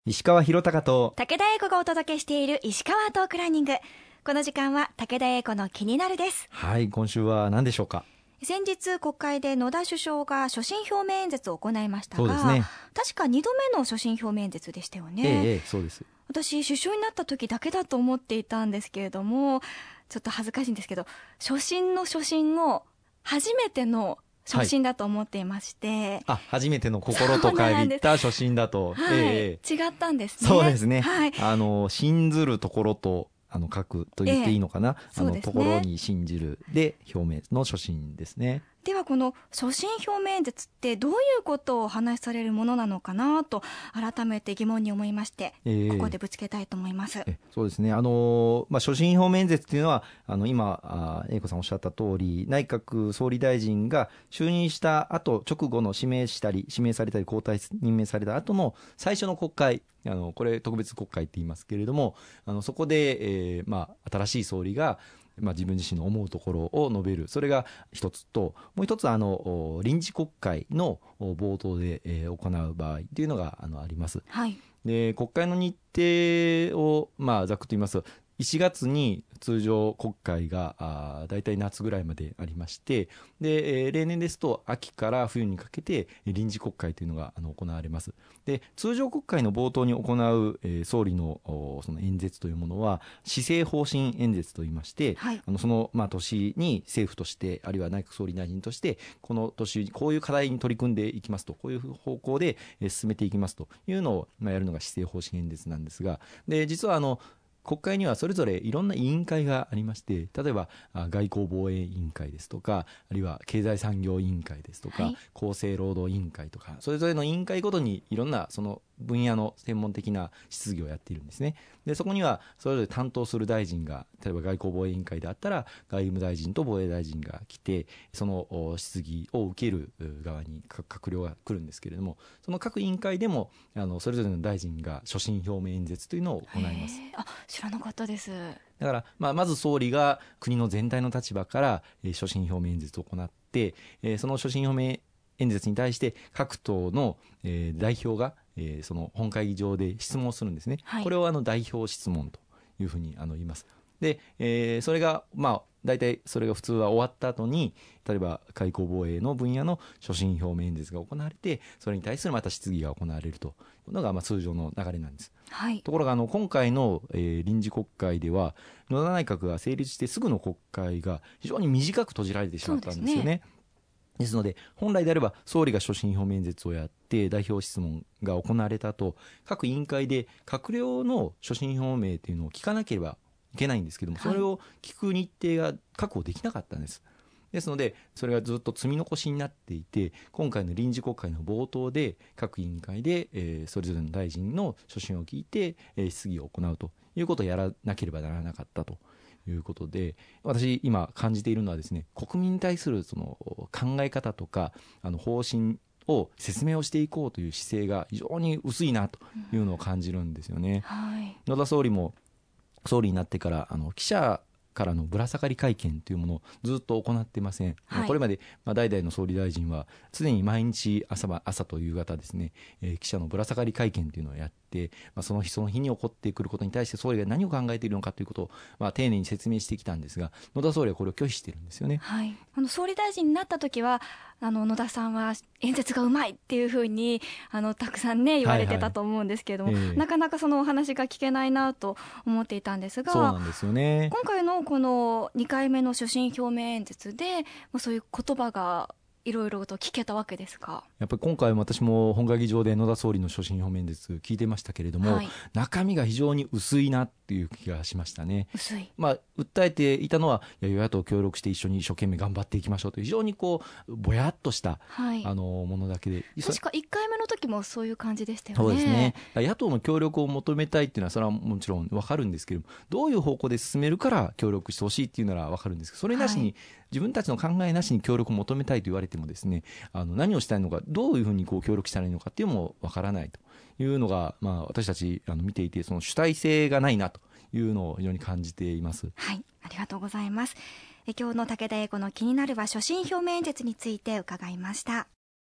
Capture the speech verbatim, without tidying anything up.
石川博隆と武田英子がお届けしている石川トークランニング。この時間は武田英子の気になるです。 はい、今週は何でしょうか。 先日国会で野田首相が所信表明演説を行いましたが、 そうですね、 確かにどめの所信表明演説でしたよね。 ええええ、そうです。 私首相になった時だけだと思っていたんですけれども、ちょっと恥ずかしいんですけど、所信の所信を初めての初心だと思っていまして、はい、 あ、初めての心と書いた初心だと、 はい、 ええ、 違ったんですね。 そうですね、 はい、 あの信ずるところとあの書くと言っていいのかな、 ええ、 あの、 ね、 ところに信じるで表明の初心ですね。 ではこの所信表明演説ってどういうことをお話しされるものなのかなと改めて疑問に思いまして、えー、ここでぶつけたいと思います。 えそうですね、あの、まあ、所信表明演説というのはあの今あ英子さんおっしゃった通り、内閣総理大臣が就任した後直後の指名したり指名されたり交代任命された後の最初の国会、あのこれ特別国会って言いますけれども、あのそこで、えーまあ、新しい総理がまあ、自分自身の思うところを述べる、それが一つと、もう一つあの臨時国会の冒頭で、えー、行う場合というのが あのあります、 はい、で国会の日程を、まあ、ざっくと言いますといちがつに通常国会がだいたい夏ぐらいまでありまして、で、えー、例年ですと秋から冬にかけて臨時国会というのがあの行われます。で、通常国会の冒頭に行う、えー、総理のその演説というものは施政方針演説といいまして、はい、あのその、まあ、年に政府としてあるいは内閣総理大臣としてこの年こういう課題に取り組んでいきますと、こういう方向で進めていきますというのを、まあ、やるのが施政方針演説なんですが、で実はあの国会にはそれぞれいろんな委員会がありまして、例えば外交防衛委員会ですとか、あるいは経済産業委員会ですとか、はい、厚生労働委員会とか、それぞれの委員会ごとにいろんなその分野の専門的な質疑をやっているんですね。でそこにはそれぞれ担当する大臣が、例えば外交防衛委員会であったら外務大臣と防衛大臣が来て、その質疑を受ける側に閣僚が来るんですけれども、その各委員会でもあのそれぞれの大臣が所信表明演説というのを行います。 あ、知らなかったです。 だから、まあ、まず総理が国の全体の立場から、えー、所信表明演説を行って、えー、その所信表明演説に対して各党の、えー、代表が、えー、その本会議場で質問をするんですね、はい、これをあの代表質問というふうにあの言います。で、えー、それがまあ大体それが普通は終わった後に、例えば外交防衛の分野の所信表明演説が行われて、それに対するまた質疑が行われるというのがまあ通常の流れなんです、はい、ところがあの今回の、えー、臨時国会では野田内閣が成立してすぐの国会が非常に短く閉じられてしまったんですよね。ですので本来であれば総理が所信表明演説をやって代表質問が行われた後、各委員会で閣僚の所信表明というのを聞かなければいけないんですけども、それを聞く日程が確保できなかったんです。ですのでそれがずっと積み残しになっていて、今回の臨時国会の冒頭で各委員会で、えー、それぞれの大臣の所信を聞いて、えー、質疑を行うということをやらなければならなかったということで、私今感じているのはですね、国民に対するその考え方とかあの方針を説明をしていこうという姿勢が非常に薄いなというのを感じるんですよね、うん、はい、野田総理も総理になってからあの記者からのぶら下がり会見というものをずっと行っていません、はい、これまで、まあ、代々の総理大臣は常に毎日 朝, 朝と夕方ですね、えー、記者のぶら下がり会見というのをやって、まあ、その日その日に起こってくることに対して総理が何を考えているのかということを、まあ、丁寧に説明してきたんですが、野田総理はこれを拒否しているんですよね、 はい、あの総理大臣になった時はあの野田さんは演説がうまいっていうふうにあのたくさんね言われてたと思うんですけれども、はいはい、えー、なかなかそのお話が聞けないなと思っていたんですが、 そうなんですよね。 今回のこのにかいめの所信表明演説でそういう言葉がいろいろと聞けたわけですか。 やっぱり今回私も本会議場で野田総理の所信表明演説聞いてましたけれども、はい、中身が非常に薄いなっていう気がしましたね。 薄い、 まあ、訴えていたのは、いや与野党協力して一緒に一生懸命頑張っていきましょうという非常にこうぼやっとした、はい、あのものだけで、 確かいっかいめの時もそういう感じでしたよね。 そうですね。野党の協力を求めたいっていうのはそれはもちろん分かるんですけども、どういう方向で進めるから協力してほしいっていうなら分かるんですけど、それなしに、はい、自分たちの考えなしに協力を求めたいと言われてもですね、あの何をしたいのか、どういうふうにこう協力したらいいのかっていうのも分からないというのが、まあ、私たちあの見ていて、その主体性がないなというのを非常に感じています。 はい、ありがとうございます。え今日の武田英子の気になるは所信表明演説について伺いました。